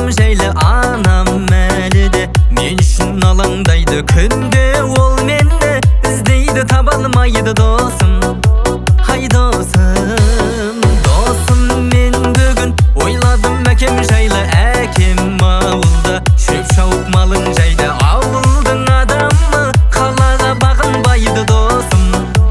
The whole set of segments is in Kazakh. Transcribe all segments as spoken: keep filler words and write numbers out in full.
Атам жайлы анам әлі де мен үшін алаңдайды күнде ол мені іздейді таба алмайды досым, ай досым. Досым мен бүгін ойладым әкем жайлы, әкем ауылда шөп шауып малын жайды, ауылдың адамы қалаға бағынбайды досым.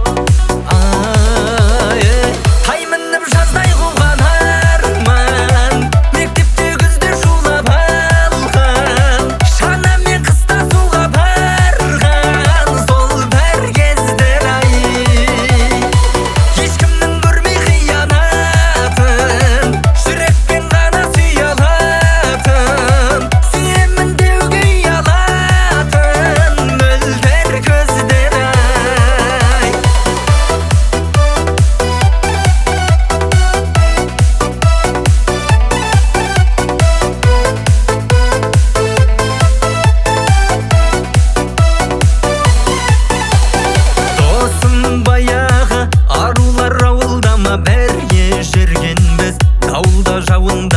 Тай мініп жаздай қуған арман, мектепте күзде шулап алған, шанамен қыста суға барған, сол бір кездер ай. Ешкімнің көрмей қиянатын, жүрекпен ғана сүйе алатын, сүйемін деуге ұялатын мөлдір көздер ай. Досым баяғы арулар ауылда ма бірге жүргенбіз, дауылда жауында